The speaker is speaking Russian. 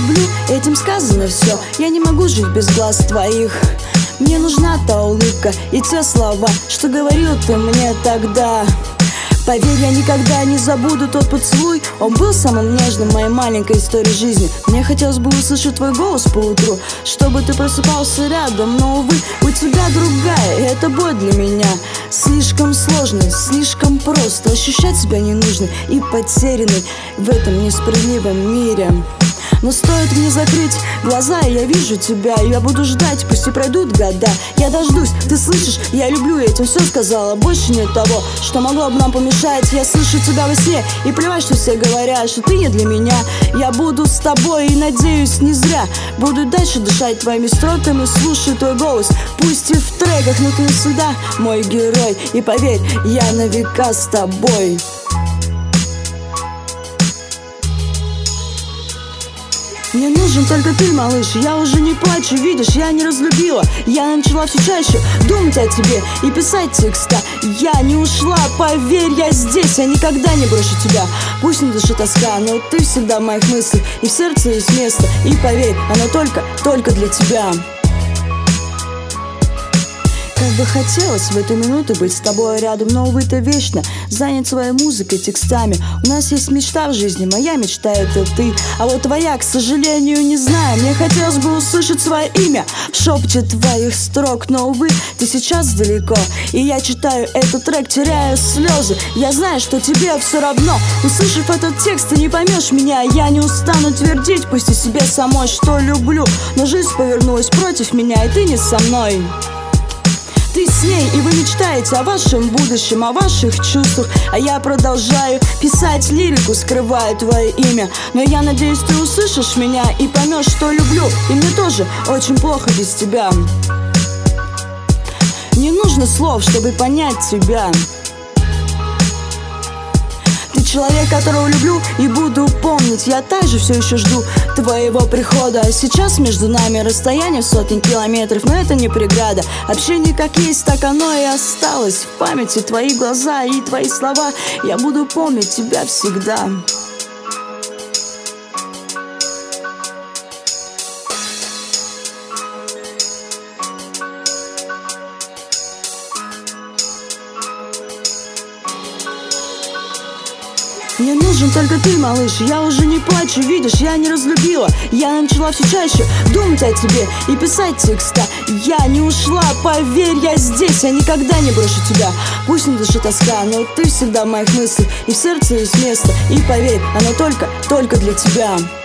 люблю, этим сказано все. Я не могу жить без глаз твоих. Мне нужна та улыбка и те слова, что говорил ты мне тогда. Поверь, я никогда не забуду тот поцелуй. Он был самым нежным в моей маленькой истории жизни. Мне хотелось бы услышать твой голос поутру, чтобы ты просыпался рядом. Но, увы, у тебя другая, и это боль для меня. Слишком сложно, слишком просто. Ощущать себя ненужной и потерянной в этом несправедливом мире. Но стоит мне закрыть глаза, и я вижу тебя. Я буду ждать, пусть и пройдут года. Я дождусь, ты слышишь, я люблю, я этим все сказала. Больше нет того, что могло бы нам помешать. Я слышу тебя во сне, и плевать, что все говорят, что ты не для меня. Я буду с тобой, и надеюсь, не зря. Буду дальше дышать твоими строками, слушаю твой голос, пусть и в треках, но ты всегда мой герой. И поверь, я на века с тобой. Мне нужен только ты, малыш, я уже не плачу, видишь, я не разлюбила. Я начала все чаще думать о тебе и писать текста. Я не ушла, поверь, я здесь, я никогда не брошу тебя. Пусть на душе тоска, но ты всегда в моих мыслях, и в сердце есть место. И поверь, оно только для тебя. Как бы хотелось в эту минуту быть с тобой рядом, но, увы, ты вечно занят своей музыкой, текстами. У нас есть мечта в жизни, моя мечта — это ты. А вот твоя, к сожалению, не знаю. Мне хотелось бы услышать свое имя в шепоте твоих строк, но, увы, ты сейчас далеко. И я читаю этот трек, теряю слезы. Я знаю, что тебе все равно. Услышав этот текст, ты не поймешь меня. Я не устану твердить, пусть и себе самой, что люблю. Но жизнь повернулась против меня, и ты не со мной. Ты с ней, и вы мечтаете о вашем будущем, о ваших чувствах. А я продолжаю писать лирику, скрывая твое имя. Но я надеюсь, ты услышишь меня и поймешь, что люблю. И мне тоже очень плохо без тебя. Не нужно слов, чтобы понять тебя. Ты человек, которого люблю и буду помнить. Я также все еще жду твоего прихода. А сейчас между нами расстояние в сотни километров, но это не преграда. Общение как есть, так оно и осталось. В памяти твои глаза и твои слова. Я буду помнить тебя всегда. Мне нужен только ты, малыш, я уже не плачу, видишь, я не разлюбила. Я начала все чаще думать о тебе и писать текста. Я не ушла, поверь, я здесь, я никогда не брошу тебя. Пусть на душе тоска, но ты всегда в моих мыслях, и в сердце есть место. И поверь, оно только для тебя.